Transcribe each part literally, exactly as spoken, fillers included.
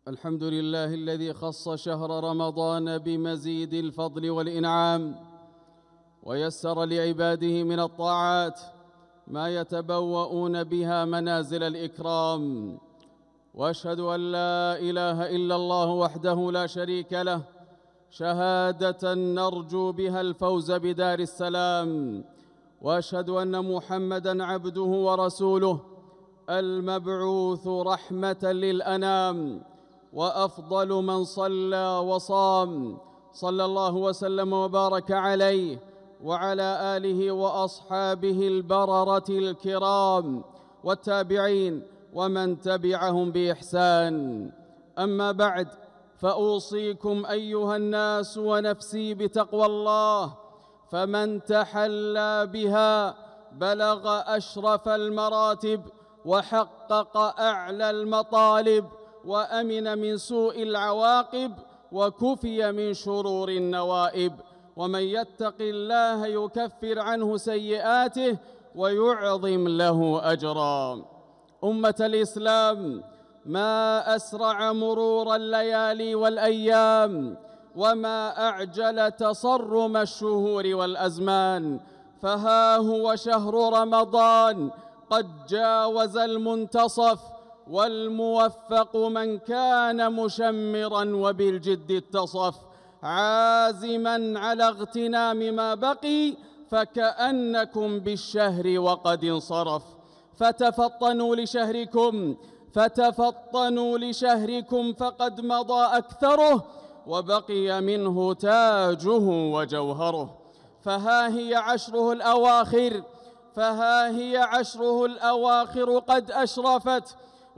الحمد لله الذي خص شهر رمضان بمزيد الفضل والإنعام، ويسر لعباده من الطاعات ما يتبوؤون بها منازل الإكرام. وأشهد أن لا إله إلا الله وحده لا شريك له، شهادة نرجو بها الفوز بدار السلام. وأشهد أن محمدًا عبده ورسوله المبعوث رحمة للأنام، وأفضل من صلى وصام، صلى الله وسلم وبارك عليه وعلى آله وأصحابه البررة الكرام والتابعين ومن تبعهم بإحسان. أما بعد، فأوصيكم أيها الناس ونفسي بتقوى الله، فمن تحلى بها بلغ أشرف المراتب وحقق أعلى المطالب، وأمن من سوء العواقب، وكفي من شرور النوائب. ومن يتق الله يكفر عنه سيئاته ويعظم له أجرا. أمة الإسلام، ما أسرع مرور الليالي والأيام، وما أعجل تصرم الشهور والأزمان، فها هو شهر رمضان قد جاوز المنتصف، والموفق من كان مشمرا وبالجد اتصف، عازما على اغتنام ما بقي، فكأنكم بالشهر وقد انصرف. فتفطنوا لشهركم فتفطنوا لشهركم فقد مضى أكثره، وبقي منه تاجه وجوهره. فها هي عشره الأواخر فها هي عشره الأواخر قد أشرفت،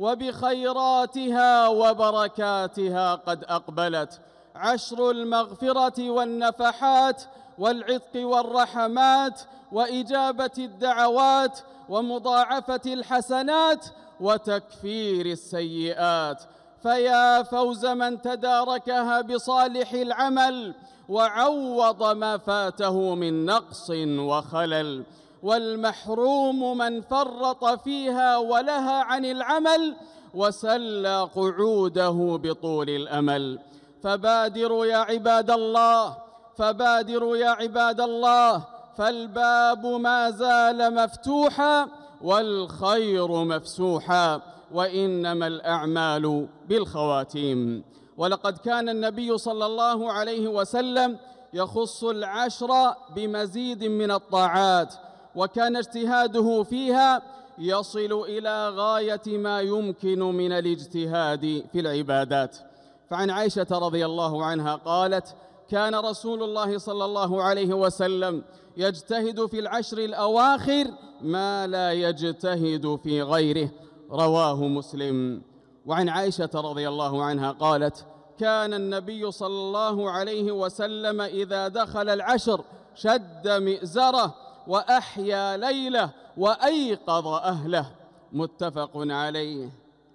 وبخيراتها وبركاتها قد أقبلت. عشر المغفرة والنفحات والعتق والرحمات وإجابة الدعوات ومضاعفة الحسنات وتكفير السيئات. فيا فوز من تداركها بصالح العمل وعوض ما فاته من نقص وخلل، والمحروم من فرط فيها ولها عن العمل وسلى قعوده بطول الأمل. فبادروا يا عباد الله فبادروا يا عباد الله فالباب ما زال مفتوحا والخير مفسوحا، وإنما الأعمال بالخواتيم. ولقد كان النبي صلى الله عليه وسلم يخص العشر بمزيد من الطاعات، وكان اجتهاده فيها يصل إلى غاية ما يمكن من الاجتهاد في العبادات. فعن عائشة رضي الله عنها قالت: كان رسول الله صلى الله عليه وسلم يجتهد في العشر الأواخر ما لا يجتهد في غيره، رواه مسلم. وعن عائشة رضي الله عنها قالت: كان النبي صلى الله عليه وسلم إذا دخل العشر شد مئزره وأحيا ليله وأيقظ أهله، متفق عليه.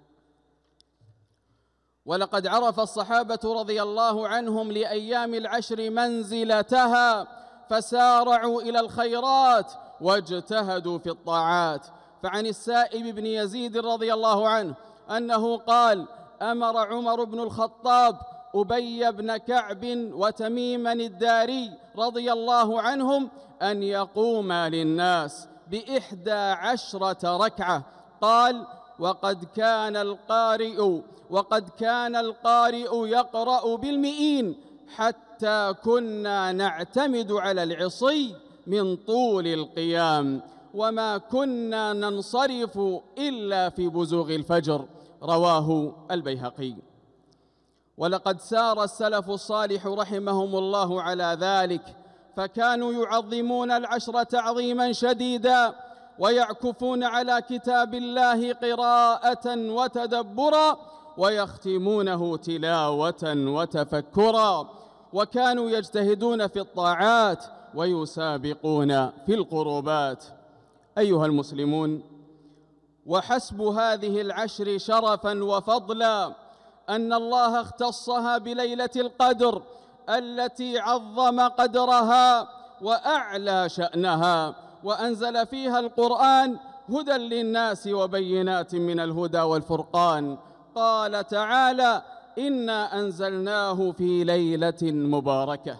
ولقد عرف الصحابة رضي الله عنهم لأيام العشر منزلتها، فسارعوا إلى الخيرات واجتهدوا في الطاعات. فعن السائب بن يزيد رضي الله عنه أنه قال: أمر عمر بن الخطاب أبي بن كعب وتميما الداري رضي الله عنهم أن يقوما للناس بإحدى عشرة ركعة. قال: وقد كان القارئ وقد كان القارئ يقرأ بالمئين، حتى كنا نعتمد على العصي من طول القيام، وما كنا ننصرف إلا في بزوغ الفجر، رواه البيهقي. ولقد سار السلف الصالح رحمهم الله على ذلك، فكانوا يعظمون العشر تعظيما شديدا، ويعكفون على كتاب الله قراءة وتدبرا، ويختمونه تلاوة وتفكرا. وكانوا يجتهدون في الطاعات ويسابقون في القربات. أيها المسلمون، وحسب هذه العشر شرفا وفضلا أن الله اختصها بليلة القدر التي عظم قدرها وأعلى شأنها، وأنزل فيها القرآن هدى للناس وبينات من الهدى والفرقان. قال تعالى: إنا أنزلناه في ليلة مباركة.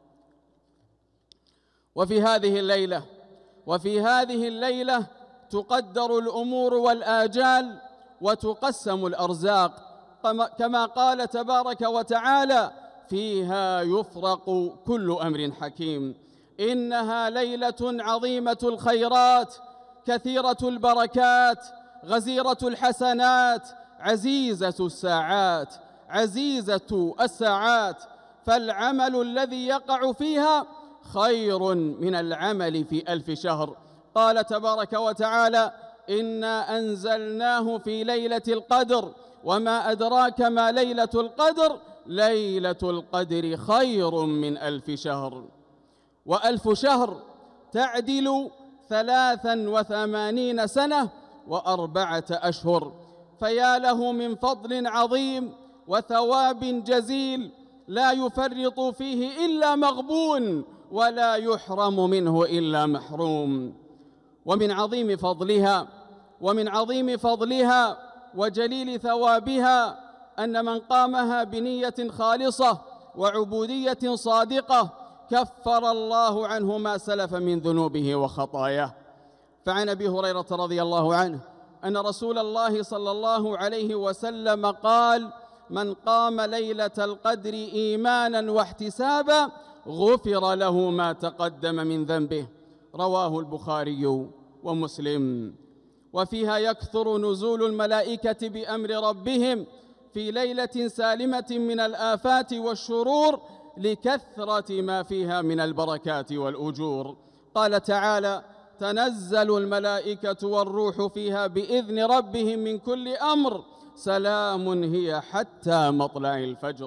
وفي هذه الليلة وفي هذه الليلة تقدر الأمور والآجال وتقسم الأرزاق، كما قال تبارك وتعالى: فيها يفرق كل أمر حكيم. إنها ليلة عظيمة الخيرات، كثيرة البركات، غزيرة الحسنات، عزيزة الساعات عزيزة الساعات فالعمل الذي يقع فيها خير من العمل في ألف شهر. قال تبارك وتعالى: إنا أنزلناه في ليلة القدر وما أدراك ما ليلة القدر ليلة القدر خير من ألف شهر. وألف شهر تعدل ثلاثا وثمانين سنة وأربعة أشهر، فيا له من فضل عظيم وثواب جزيل لا يفرط فيه إلا مغبون ولا يحرم منه إلا محروم. ومن عظيم فضلها ومن عظيم فضلها وجليل ثوابها أن من قامها بنية خالصة وعبودية صادقة كفر الله عنه ما سلف من ذنوبه وخطاياه. فعن أبي هريرة رضي الله عنه أن رسول الله صلى الله عليه وسلم قال: من قام ليلة القدر إيمانا واحتسابا غفر له ما تقدم من ذنبه. رواه البخاري ومسلم. وفيها يكثر نزول الملائكة بأمر ربهم في ليلة سالمة من الآفات والشرور لكثرة ما فيها من البركات والأجور. قال تعالى: تنزل الملائكة والروح فيها بإذن ربهم من كل أمر سلام هي حتى مطلع الفجر.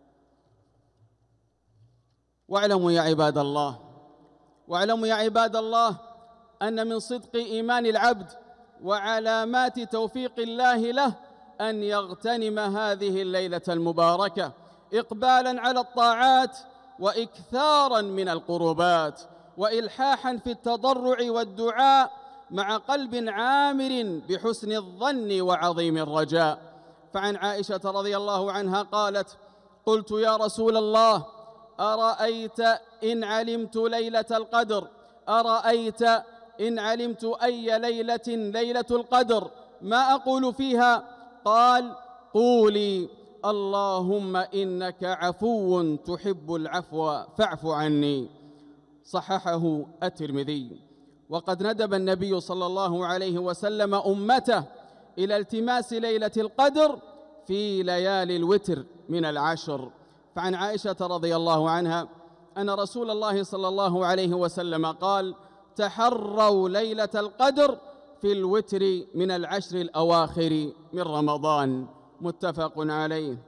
واعلموا يا عباد الله واعلموا يا عباد الله أن من صدق إيمان العبد وعلامات توفيق الله له أن يغتنم هذه الليلة المباركة إقبالاً على الطاعات وإكثاراً من القربات وإلحاحاً في التضرع والدعاء مع قلب عامر بحسن الظن وعظيم الرجاء. فعن عائشة رضي الله عنها قالت: قلت يا رسول الله أرأيت إن علمت ليلة القدر أرأيت إن علمت أي ليلة ليلة القدر ما أقول فيها؟ قال: قولي اللهم إنك عفو تحب العفو فاعف عني. صححه الترمذي. وقد ندب النبي صلى الله عليه وسلم أمته إلى التماس ليلة القدر في ليالي الوتر من العشر. فعن عائشة رضي الله عنها أن رسول الله صلى الله عليه وسلم قال: تحروا ليلة القدر في الوتر من العشر الأواخر من رمضان. متفق عليه.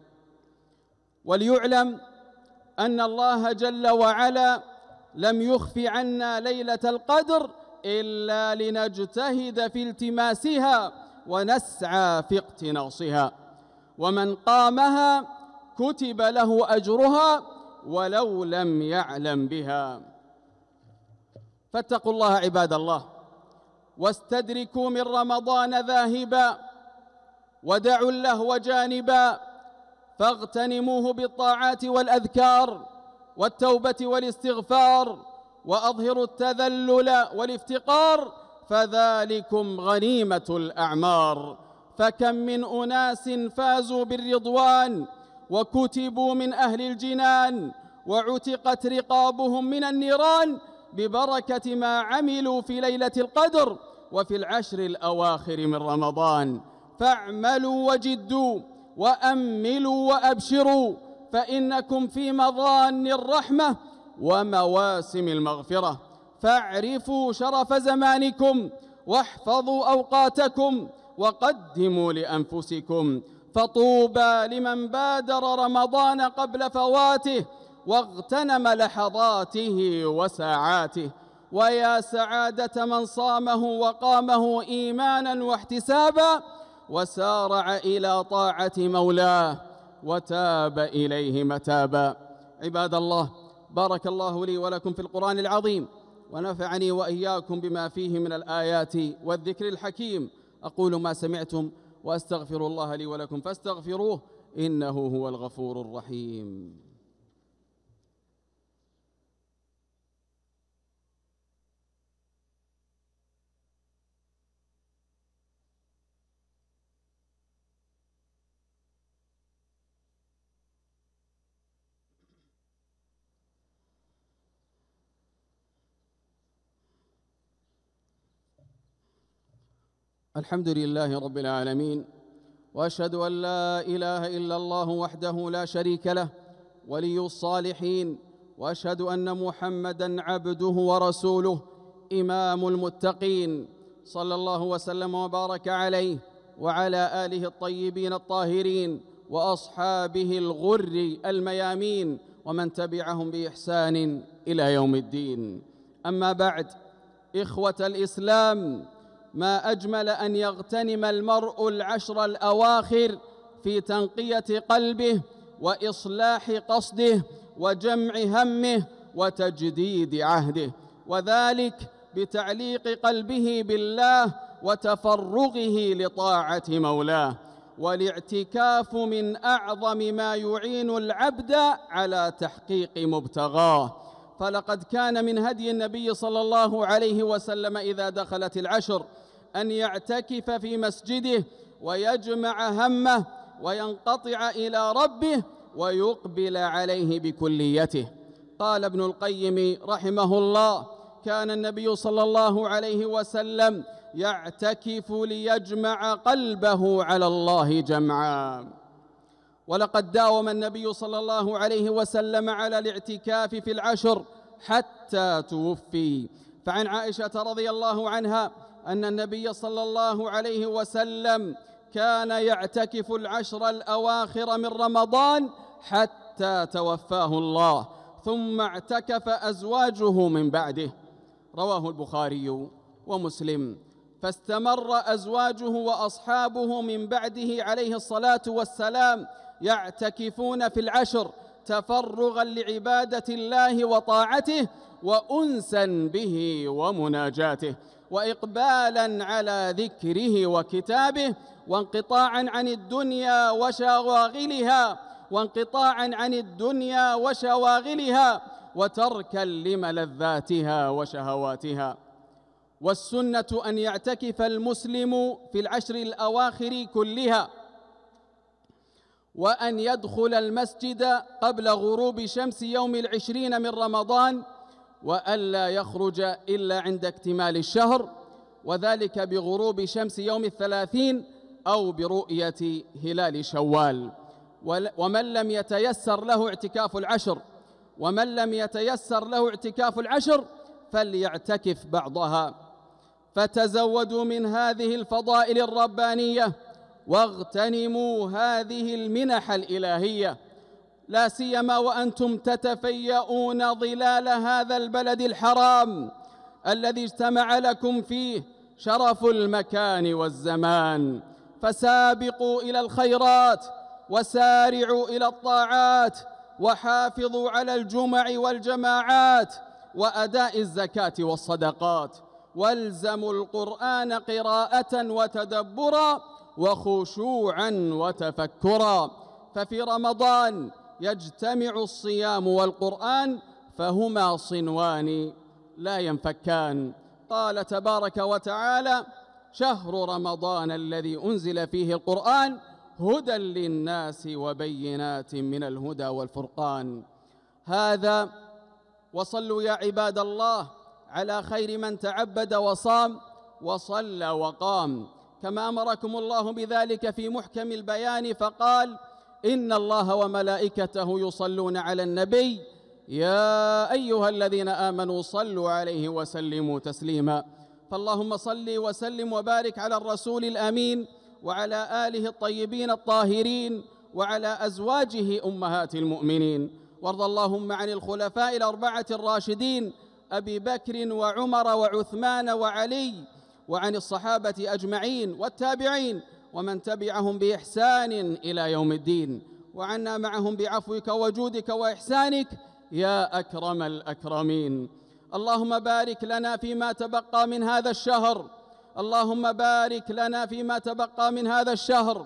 وليعلم أن الله جل وعلا لم يخف عنا ليلة القدر إلا لنجتهد في التماسها ونسعى في اقتناصها، ومن قامها كتب له أجرها ولو لم يعلم بها. فاتقوا الله عباد الله واستدركوا من رمضان ذاهبا ودعوا اللهو جانبا، فاغتنموه بالطاعات والأذكار والتوبة والاستغفار، وأظهروا التذلل والافتقار، فذلكم غنيمة الأعمار. فكم من أناس فازوا بالرضوان وكتبوا من أهل الجنان وعتقت رقابهم من النيران ببركة ما عملوا في ليلة القدر وفي العشر الأواخر من رمضان. فاعملوا وجدوا وأملوا وأبشروا، فإنكم في مظان الرحمة ومواسم المغفرة. فاعرفوا شرف زمانكم واحفظوا أوقاتكم وقدموا لأنفسكم، فطوبى لمن بادر رمضان قبل فواته واغتنم لحظاته وساعاته، ويا سعادة من صامه وقامه إيمانا واحتسابا وسارع إلى طاعة مولاه وتاب إليه متابا. عباد الله، بارك الله لي ولكم في القرآن العظيم ونفعني وإياكم بما فيه من الآيات والذكر الحكيم. أقول ما سمعتم وأستغفر الله لي ولكم فاستغفروه إنه هو الغفور الرحيم. الحمد لله رب العالمين، وأشهد أن لا إله إلا الله وحده لا شريك له ولي الصالحين، وأشهد أن محمدًا عبده ورسوله إمام المتقين، صلى الله وسلم وبارك عليه وعلى آله الطيبين الطاهرين وأصحابه الغر الميامين ومن تبعهم بإحسان إلى يوم الدين. أما بعد، إخوة الإسلام، ما أجمل أن يغتنم المرء العشر الأواخر في تنقية قلبه وإصلاح قصده وجمع همه وتجديد عهده، وذلك بتعليق قلبه بالله وتفرغه لطاعة مولاه. والاعتكاف من أعظم ما يعين العبد على تحقيق مبتغاه، فلقد كان من هدي النبي صلى الله عليه وسلم إذا دخلت العشر أن يعتكف في مسجده ويجمع همه وينقطع إلى ربه ويقبل عليه بكليته. قال ابن القيم رحمه الله: كان النبي صلى الله عليه وسلم يعتكف ليجمع قلبه على الله جمعا. ولقد داوم النبي صلى الله عليه وسلم على الاعتكاف في العشر حتى توفي. فعن عائشة رضي الله عنها أن النبي صلى الله عليه وسلم كان يعتكف العشر الأواخر من رمضان حتى توفاه الله، ثم اعتكف أزواجه من بعده. رواه البخاري ومسلم. فاستمر أزواجه وأصحابه من بعده عليه الصلاة والسلام يعتكفون في العشر تفرغاً لعبادة الله وطاعته وأنساً به ومناجاته، وإقبالاً على ذكره وكتابه، وانقطاعاً عن الدنيا وشواغلها وانقطاعاً عن الدنيا وشواغلها وتركاً لملذاتها وشهواتها. والسنة أن يعتكف المسلم في العشر الأواخر كلها، وأن يدخل المسجد قبل غروب شمس يوم العشرين من رمضان، وألا يخرج إلا عند اكتمال الشهر، وذلك بغروب شمس يوم الثلاثين أو برؤية هلال شوال. ومن لم يتيسر له اعتكاف العشر ومن لم يتيسر له اعتكاف العشر فليعتكف بعضها. فتزودوا من هذه الفضائل الربانية واغتنموا هذه المنح الإلهية، لا سيما وأنتم تتفيئون ظلال هذا البلد الحرام الذي اجتمع لكم فيه شرف المكان والزمان. فسابقوا إلى الخيرات وسارعوا إلى الطاعات، وحافظوا على الجمع والجماعات وأداء الزكاة والصدقات، والزموا القرآن قراءة وتدبرا وخشوعا وتفكرا. ففي رمضان يجتمع الصيام والقرآن، فهما صنوان لا ينفكان. قال تبارك وتعالى: شهر رمضان الذي أنزل فيه القرآن هدى للناس وبينات من الهدى والفرقان. هذا وصلوا يا عباد الله على خير من تعبد وصام وصلى وقام، كما أمركم الله بذلك في محكم البيان فقال: إن الله وملائكته يصلون على النبي يا أيها الذين آمنوا صلوا عليه وسلموا تسليما. فاللهم صل وسلم وبارك على الرسول الأمين وعلى آله الطيبين الطاهرين وعلى أزواجه أمهات المؤمنين. وارض اللهم عن الخلفاء الأربعة الراشدين أبي بكر وعمر وعثمان وعلي، وعن الصحابة أجمعين والتابعين ومن تبعهم بإحسان إلى يوم الدين، وعنا معهم بعفوك وجودك وإحسانك يا أكرم الأكرمين. اللهم بارك لنا فيما تبقى من هذا الشهر اللهم بارك لنا فيما تبقى من هذا الشهر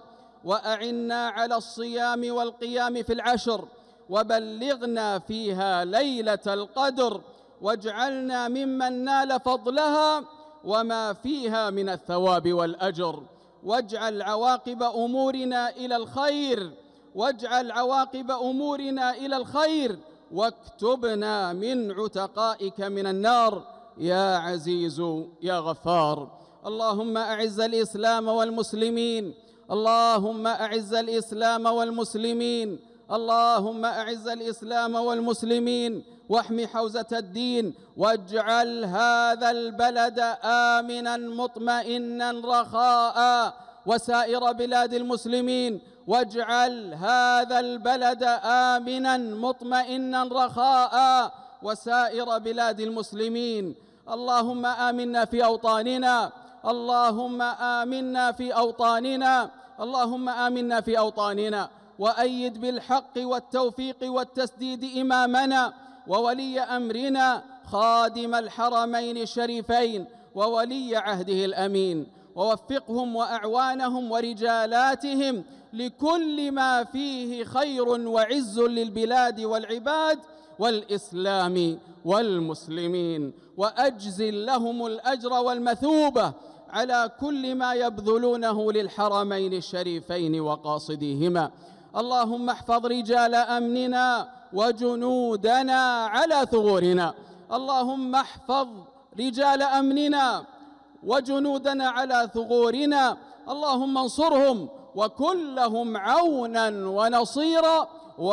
وأعنا على الصيام والقيام في العشر، وبلغنا فيها ليلة القدر، واجعلنا ممن نال فضلها وما فيها من الثواب والأجر، واجعل عواقب أمورنا إلى الخير، واجعل عواقب أمورنا إلى الخير، واكتبنا من عتقائك من النار يا عزيز يا غفار. اللهم أعز الإسلام والمسلمين، اللهم أعز الإسلام والمسلمين، اللهم أعز الإسلام والمسلمين، واحم حوزة الدين، واجعل هذا البلد آمنا مطمئنا رخاء، وسائر بلاد المسلمين، واجعل هذا البلد آمنا مطمئنا رخاء، وسائر بلاد المسلمين. اللهم آمنا في أوطاننا، اللهم آمنا في أوطاننا، اللهم آمنا في أوطاننا، وأيد بالحق والتوفيق والتسديد إمامنا وولي أمرنا خادم الحرمين الشريفين وولي عهده الأمين، ووفقهم وأعوانهم ورجالاتهم لكل ما فيه خير وعز للبلاد والعباد والإسلام والمسلمين، وأجزل لهم الأجر والمثوبة على كل ما يبذلونه للحرمين الشريفين وقاصديهما. اللهم احفظ رجال أمننا وجنودنا على ثغورنا، اللهم احفظ رجال أمننا وجنودنا على ثغورنا، اللهم انصرهم وكن لهم عونا ونصيرا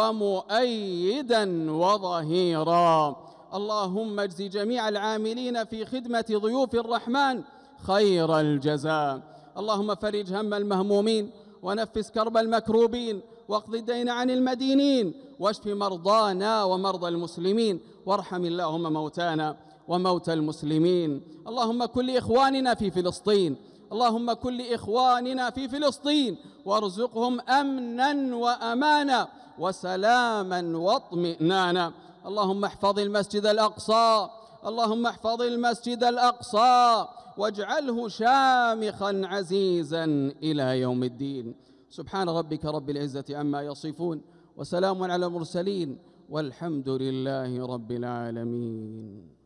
ومؤيدا وظهيرا. اللهم اجز جميع العاملين في خدمة ضيوف الرحمن خير الجزاء. اللهم فرج هم المهمومين، ونفس كرب المكروبين، واقض الدين عن المدينين، واشف مرضانا ومرضى المسلمين، وارحم اللهم موتانا وموتى المسلمين. اللهم كن لإخواننا في فلسطين، اللهم كن لإخواننا في فلسطين، وارزقهم أمنا وأمانا وسلاما واطمئنانا. اللهم احفظ المسجد الأقصى، اللهم احفظ المسجد الأقصى واجعله شامخا عزيزا إلى يوم الدين. سبحان ربك رب العزة عما يصفون، وسلام على المرسلين، والحمد لله رب العالمين.